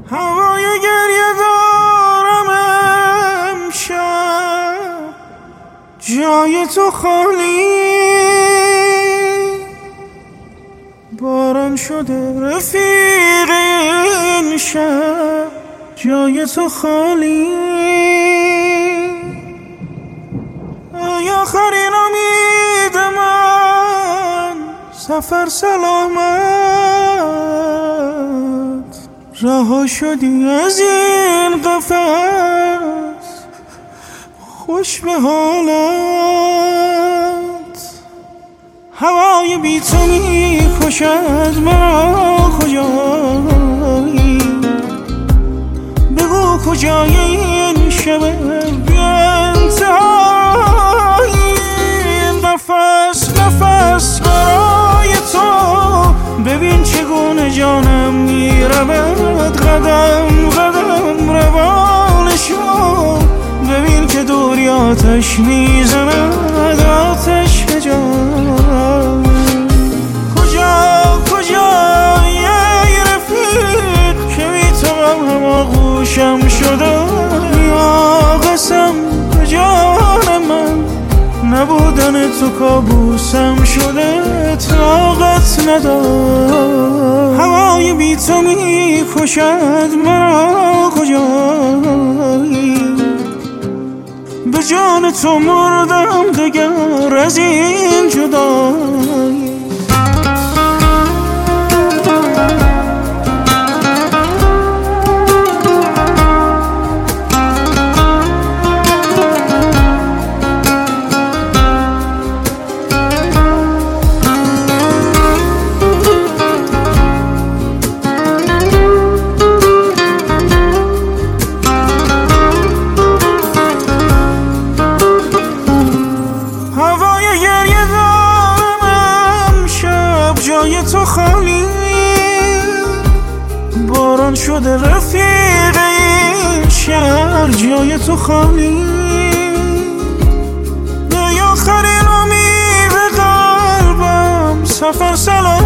هوای گریه دارم امشب، جای تو خالی. باران شده رفیق این شب، جای تو خالی. ای آخرین امید من، سفر سلامت. رها شدی از این قفس، خوش به حالت. هوای بی تو می کشد مرا، کجایی؟ بگو کجای این شب بی انتهایی. نفس نفس برای تو، ببین چگونه جانم می رود. قدم قدم روانشو، ببین که دوری آتش می زند، آتش به جان. کجای رفیق که بی تو هم آغوشم شده؟ یا قسم به جان من، نبودن تو کابوسم شده. طاقت ندارم، هوای بی تو می کشد مرا، کجایی؟ به جان تو مردم دگر از این جدایی. جای تو خالی. باران شده رفیق این شهر، جای تو خالی. ای آخرین امید قلبم، سفر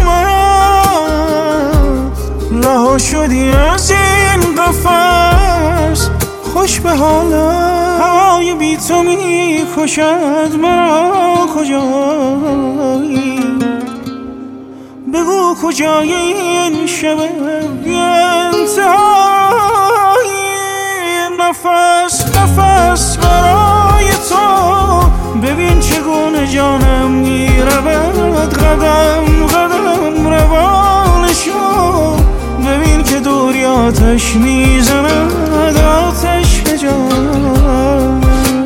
سلامت. رها شدی از این قفس، خوش به حالت. هوای بی تو می کشد مرا، کجایی؟ بگو کجای این شب بی انتهایی. نفس نفس برای تو، ببین چگونه جانم می رود. قدم قدم روانشو، ببین که دوری آتش می زند، آتش به جان.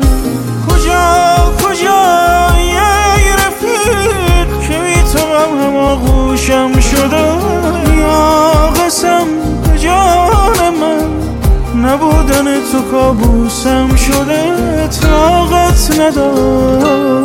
کجای رفیق که بی تو هم آغوشم شده؟ یا قسم به جان من، نبودن تو کابوسم شده. طاقت ندارم.